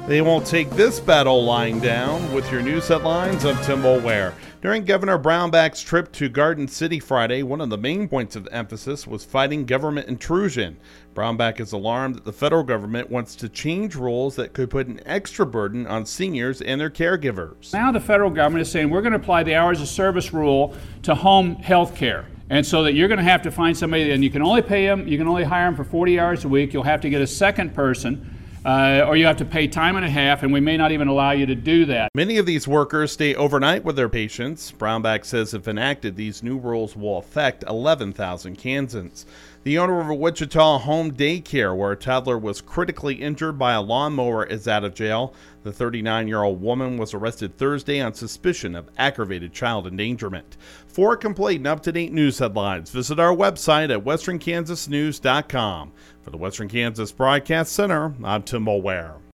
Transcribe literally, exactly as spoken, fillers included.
They won't take this battle lying down. With your news headlines, I'm Tim Mulware. During Governor Brownback's trip to Garden City Friday, one of the main points of emphasis was fighting government intrusion. Brownback is alarmed that the federal government wants to change rules that could put an extra burden on seniors and their caregivers. Now the federal government is saying we're going to apply the hours of service rule to home health care. And so that you're going to have to find somebody, and you can only pay them, you can only hire them for forty hours a week. You'll have to get a second person. Uh, or you have to pay time and a half, and we may not even allow you to do that. Many of these workers stay overnight with their patients. Brownback says if enacted, these new rules will affect eleven thousand Kansans. The owner of a Wichita home daycare where a toddler was critically injured by a lawnmower is out of jail. The thirty-nine-year-old woman was arrested Thursday on suspicion of aggravated child endangerment. For complete and up-to-date news headlines, visit our website at western kansas news dot com. For the Western Kansas Broadcast Center, I'm Tim Mulware.